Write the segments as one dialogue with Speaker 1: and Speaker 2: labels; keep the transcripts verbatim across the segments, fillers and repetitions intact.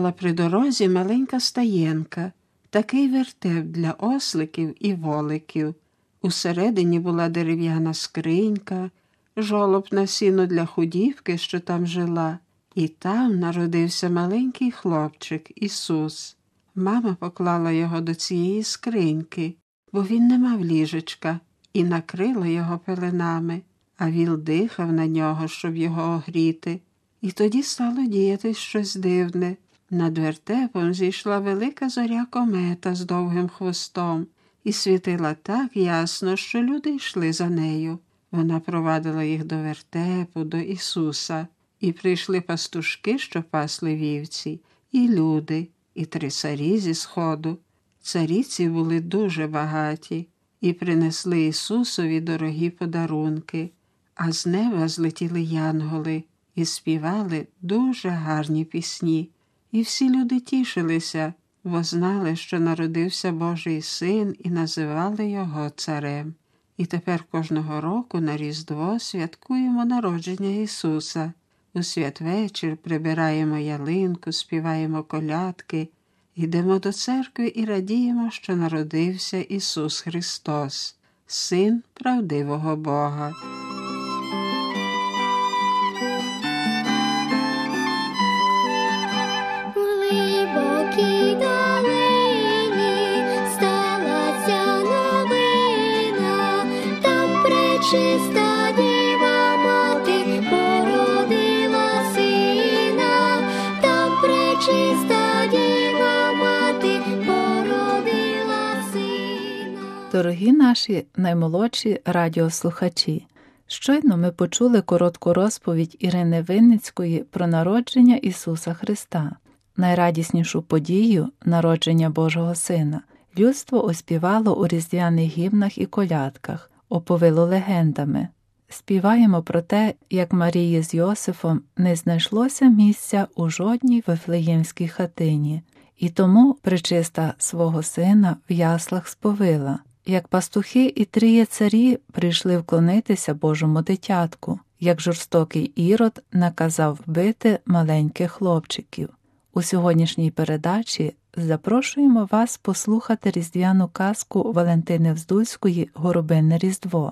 Speaker 1: стояла при дорозі маленька стаєнка, такий вертеп для осликів і воликів. Усередині була дерев'яна скринька, жолоб на сіно для худівки, що там жила, і там народився маленький хлопчик Ісус. Мама поклала його до цієї скриньки, бо він не мав ліжечка, і накрила його пеленами, а віл дихав на нього, щоб його огріти. І тоді стало діятись щось дивне. Над вертепом зійшла велика зоря-комета з довгим хвостом і світила так ясно, що люди йшли за нею. Вона провадила їх до вертепу, до Ісуса. І прийшли пастушки, що пасли вівці, і люди, і три царі зі сходу. Царі ці були дуже багаті і принесли Ісусові дорогі подарунки, а з неба злетіли янголи і співали дуже гарні пісні. І всі люди тішилися, бо знали, що народився Божий Син, і називали його царем. І тепер кожного року на Різдво святкуємо народження Ісуса. У святвечір прибираємо ялинку, співаємо колядки, йдемо до церкви і радіємо, що народився Ісус Христос, Син правдивого Бога.
Speaker 2: Глибокій долині сталася новина, там пречиста Діва Мати породила сина, там пречиста Діва Мати породила сина.
Speaker 3: Дорогі наші наймолодші радіослухачі, щойно ми почули коротку розповідь Ірини Винницької про народження Ісуса Христа. Найрадіснішу подію – народження Божого Сина – людство оспівало у різдвяних гімнах і колядках, оповило легендами. Співаємо про те, як Марії з Йосифом не знайшлося місця у жодній вифлеємській хатині, і тому пречиста свого сина в яслах сповила, як пастухи і тріє царі прийшли вклонитися Божому дитятку, як жорстокий Ірод наказав вбити маленьких хлопчиків. У сьогоднішній передачі запрошуємо вас послухати різдвяну казку Валентини Вздульської «Горобине Різдво».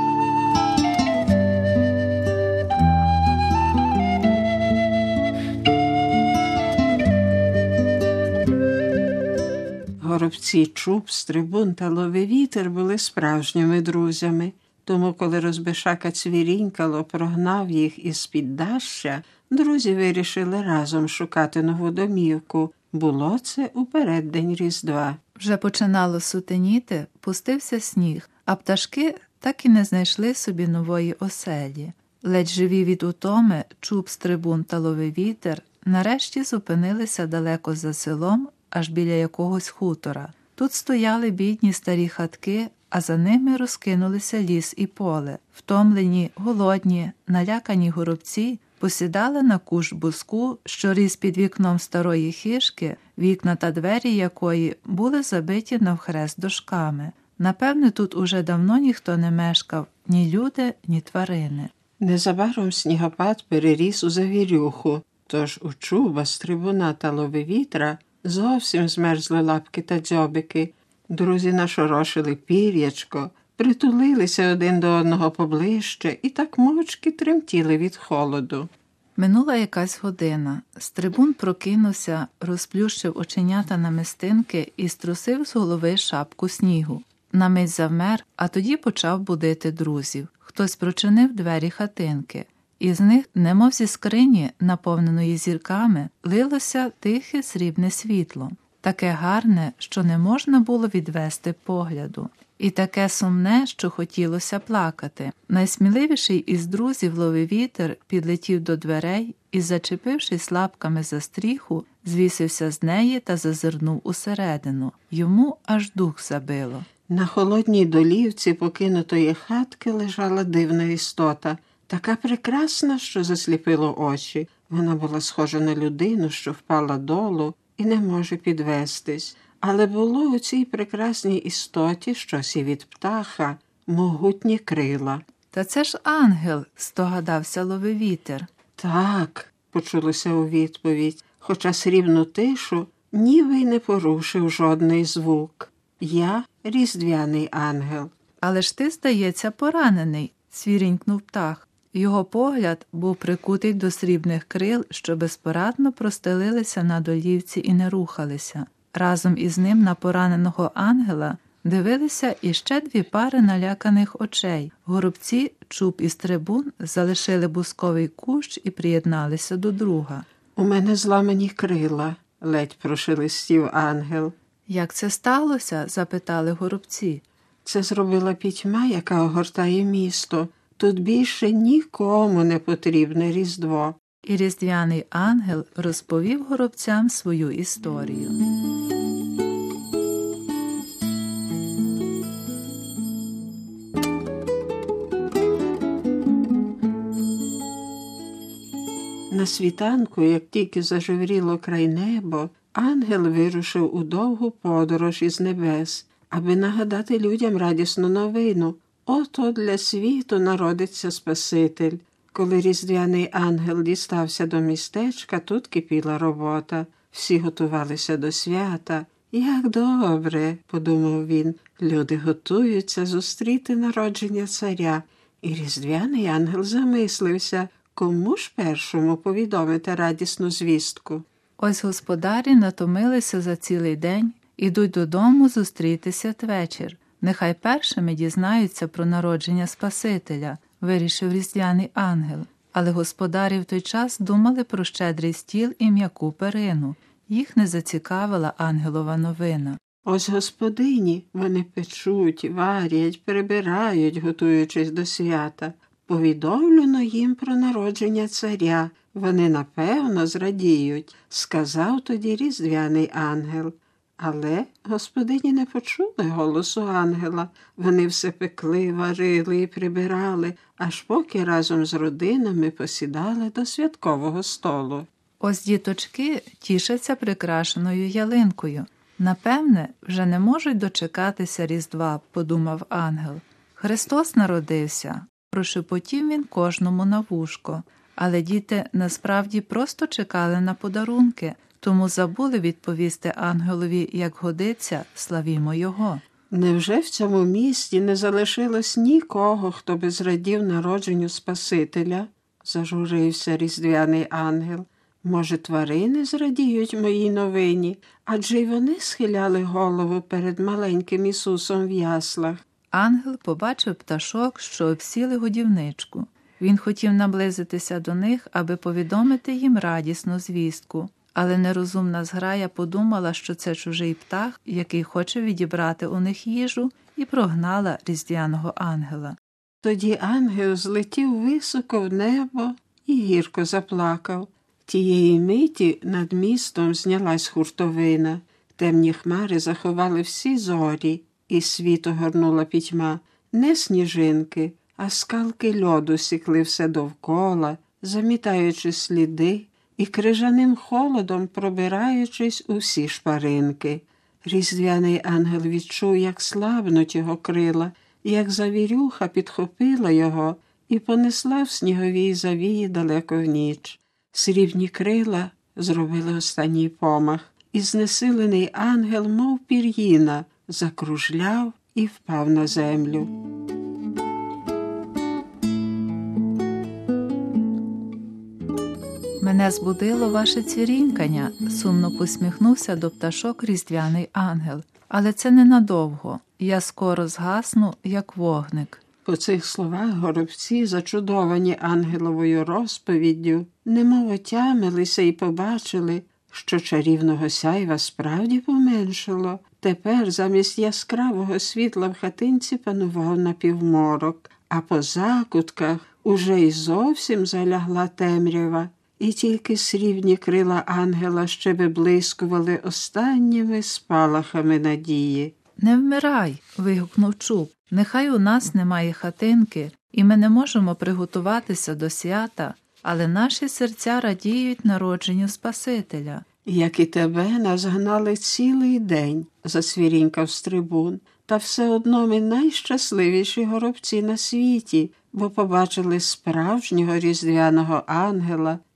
Speaker 1: Горобці Чуб, Стрибун та Ловивітер були справжніми друзями. Тому, коли Розбишака цвірінькало прогнав їх із піддаща, друзі вирішили разом шукати нову домівку. Було це у переддень Різдва.
Speaker 3: Вже починало сутеніти, пустився сніг, а пташки так і не знайшли собі нової оселі. Ледь живі від утоми, Чуб, Стрибун та Ловивітер нарешті зупинилися далеко за селом, аж біля якогось хутора. Тут стояли бідні старі хатки, а за ними розкинулися ліс і поле. Втомлені, голодні, налякані горобці посідали на кущ буску, що ріс під вікном старої хижки, вікна та двері якої були забиті навхрест дошками. Напевне, тут уже давно ніхто не мешкав, ні люди, ні тварини.
Speaker 1: Незабаром снігопад переріс у завірюху, тож у Чуба, Стрибуна та Ловивітра зовсім змерзли лапки та дзьобики. Друзі нашорошили пір'ячко, притулилися один до одного поближче і так мовчки тремтіли від холоду.
Speaker 3: Минула якась година. Стрибун прокинувся, розплющив оченята на мистинки і струсив з голови шапку снігу. На мить завмер, а тоді почав будити друзів. Хтось прочинив двері хатинки. Із них, немов зі скрині, наповненої зірками, лилося тихе срібне світло. Таке гарне, що не можна було відвести погляду. І таке сумне, що хотілося плакати. Найсміливіший із друзів Ловивітер підлетів до дверей і, зачепившись лапками за стріху, звісився з неї та зазирнув усередину. Йому аж дух забило.
Speaker 1: На холодній долівці покинутої хатки лежала дивна істота, така прекрасна, що засліпило очі. Вона була схожа на людину, що впала долу і не може підвестись. Але було у цій прекрасній істоті щось і від птаха, могутні крила.
Speaker 3: «Та це ж ангел», – здогадався Ловивітер.
Speaker 1: «Так», – почулося у відповідь, хоча срібну тишу ніби й не порушив жодний звук. Я – різдвяний ангел.
Speaker 3: Але ж ти, здається, поранений, свірінькнув птах. Його погляд був прикутий до срібних крил, що безпорадно простелилися на долівці і не рухалися. Разом із ним на пораненого ангела дивилися іще дві пари наляканих очей. Горобці, Чуб і Стрибун залишили бусковий кущ і приєдналися до друга.
Speaker 1: «У мене зламані крила», – ледь прошелестів ангел.
Speaker 3: «Як це сталося?» – запитали горобці.
Speaker 1: «Це зробила пітьма, яка огортає місто. Тут більше нікому не потрібне Різдво».
Speaker 3: І різдвяний ангел розповів горобцям свою історію.
Speaker 1: На світанку, як тільки зажевріло край небо, ангел вирушив у довгу подорож із небес, аби нагадати людям радісну новину. Ото для світу народиться Спаситель. Коли різдвяний ангел дістався до містечка, тут кипіла робота. Всі готувалися до свята. «Як добре», – подумав він, – «люди готуються зустріти народження царя». І різдвяний ангел замислився, кому ж першому повідомити радісну звістку.
Speaker 3: Ось господарі натомилися за цілий день, ідуть додому зустріти святвечір. Нехай першими дізнаються про народження Спасителя, вирішив різдвяний ангел. Але господарі в той час думали про щедрий стіл і м'яку перину. Їх не зацікавила ангелова новина.
Speaker 1: Ось господині, вони печуть, варять, прибирають, готуючись до свята. Повідомлено їм про народження царя. Вони, напевно, зрадіють, сказав тоді різдвяний ангел. Але господині не почули голосу ангела. Вони все пекли, варили і прибирали, аж поки разом з родинами посідали до святкового столу.
Speaker 3: Ось діточки тішаться прикрашеною ялинкою. Напевне, вже не можуть дочекатися Різдва, подумав ангел. Христос народився. Прошепотів він кожному на вушко. Але діти насправді просто чекали на подарунки, тому забули відповісти ангелові, як годиться, славімо його.
Speaker 1: Невже в цьому місті не залишилось нікого, хто би зрадів народженню Спасителя? Зажурився різдвяний ангел. Може, тварини зрадіють моїй новині? Адже й вони схиляли голову перед маленьким Ісусом в яслах.
Speaker 3: Ангел побачив пташок, що обсіли годівничку. Він хотів наблизитися до них, аби повідомити їм радісну звістку. Але нерозумна зграя подумала, що це чужий птах, який хоче відібрати у них їжу, і прогнала різдвяного ангела.
Speaker 1: Тоді ангел злетів високо в небо і гірко заплакав. Тієї миті над містом знялась хуртовина. Темні хмари заховали всі зорі, і світ огорнула пітьма. Не сніжинки, а скалки льоду сікли все довкола, замітаючи сліди і крижаним холодом пробираючись у всі шпаринки. Різдвяний ангел відчув, як слабнуть його крила, як завірюха підхопила його і понесла в сніговій завії далеко в ніч. Срібні крила зробили останній помах, і знесилений ангел, мов пір'їна, закружляв і впав на землю.
Speaker 3: «Мене збудило ваше цвірінькання», – сумно посміхнувся до пташок різдвяний ангел. «Але це ненадовго. Я скоро згасну, як вогник».
Speaker 1: По цих словах горобці, зачудовані ангеловою розповіддю, немов отямилися і побачили, що чарівного сяйва справді поменшало. Тепер замість яскравого світла в хатинці панував напівморок, а по закутках уже й зовсім залягла темрява. І тільки срібні крила ангела ще виблискували останніми спалахами надії.
Speaker 3: «Не вмирай!» – вигукнув Чуб. «Нехай у нас немає хатинки, і ми не можемо приготуватися до свята, але наші серця радіють народженню Спасителя».
Speaker 1: «Як і тебе нас гнали цілий день», – засвірінькав Стрибун. «Та все одно ми найщасливіші горобці на світі, бо побачили справжнього різдвяного ангела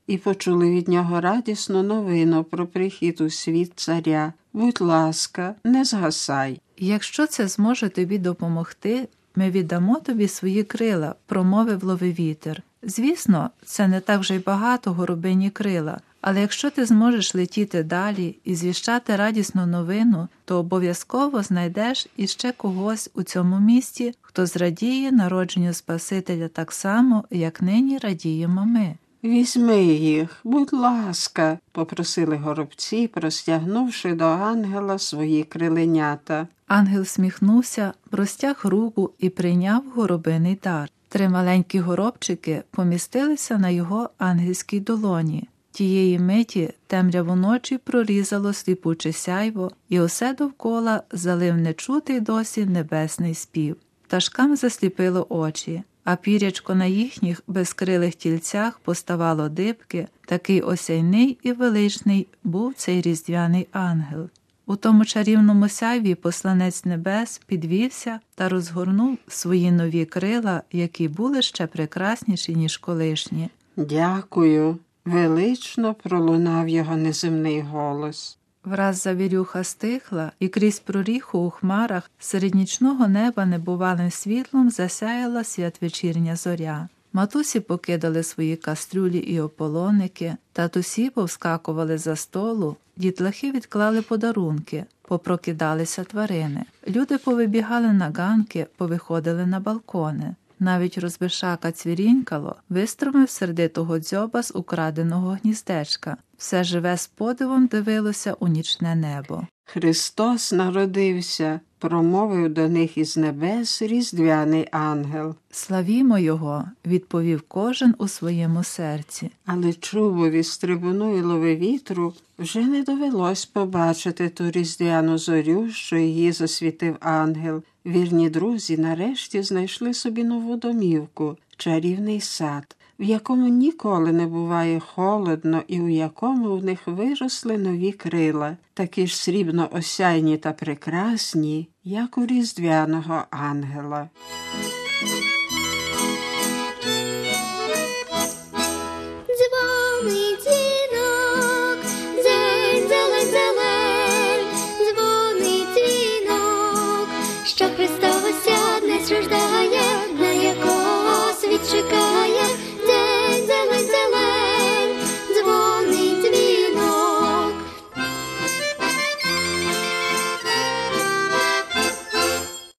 Speaker 1: і почули від нього радісну новину про прихід у світ царя. Будь ласка, не згасай.
Speaker 3: Якщо це зможе тобі допомогти, ми віддамо тобі свої крила, промовив ловивітер. Звісно, це не так вже й багато горобині крила, але якщо ти зможеш летіти далі і звіщати радісну новину, то обов'язково знайдеш іще когось у цьому місті, хто зрадіє народженню Спасителя так само, як нині радіємо ми.
Speaker 1: Візьми їх, будь ласка, попросили горобці, простягнувши до ангела свої криленята.
Speaker 3: Ангел всміхнувся, простяг руку і прийняв горобиний дар. Три маленькі горобчики помістилися на його ангельській долоні. Тієї миті темряву ночі прорізало сліпуче сяйво, і усе довкола залив нечутий досі небесний спів. Пташкам засліпило очі, а пірячко на їхніх безкрилих тільцях поставало дибки, такий осяйний і величний був цей різдвяний ангел. У тому чарівному сяйві посланець небес підвівся та розгорнув свої нові крила, які були ще прекрасніші, ніж колишні.
Speaker 1: «Дякую», – велично пролунав його неземний голос.
Speaker 3: Враз завірюха стихла, і крізь проріху у хмарах серед нічного неба небувалим світлом засяяла святвечірня зоря. Матусі покидали свої кастрюлі і ополоники, татусі повскакували за столу, дітлахи відклали подарунки, попрокидалися тварини. Люди повибігали на ганки, повиходили на балкони. Навіть розбишака цвірінькало, вистромив сердитого дзьоба з украденого гніздечка. Все живе з подивом дивилося у нічне небо.
Speaker 1: «Христос народився», – промовив до них із небес різдвяний ангел.
Speaker 3: «Славімо Його», – відповів кожен у своєму серці.
Speaker 1: Але чубові, стрибуну і ловивітру вже не довелось побачити ту різдвяну зорю, що її засвітив ангел. Вірні друзі нарешті знайшли собі нову домівку – чарівний сад, в якому ніколи не буває холодно і у якому в них виросли нові крила, такі ж срібно осяйні та прекрасні, як у різдвяного ангела.
Speaker 2: Дзвонить дзвінок, дзень, зелень, зелень, дзвонить дзвінок, що Христос днес рождає, на якого світ чекає.